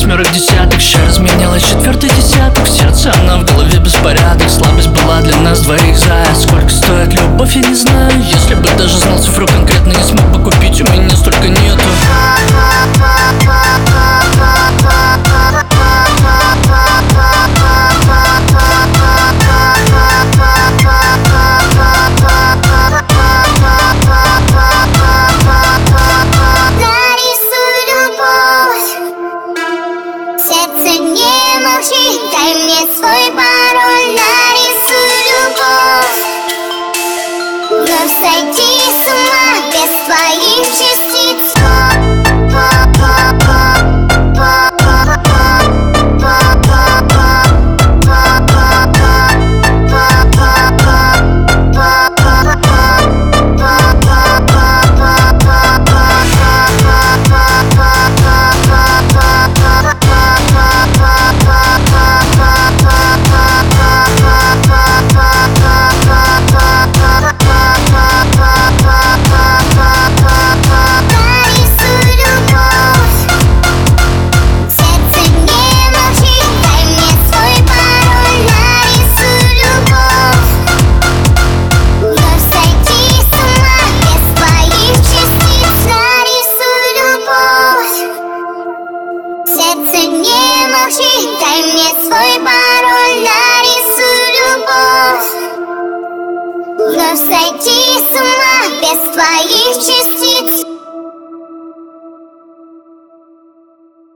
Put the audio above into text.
восьмерок десяток. Ща разменялась четвертый десяток. В сердце она, в голове беспорядок. Слабость была для нас двоих, зая. Сколько стоит любовь, я не знаю. Если бы даже знал цифру конкретно, не смог бы купить, у меня столько нету. Дай мне свой пароль, нарисуй любовь. Вновь сойти с ума без твоих частиц. Дай мне свой пароль, нарисуй любовь. Вновь сойти с ума без твоих частиц.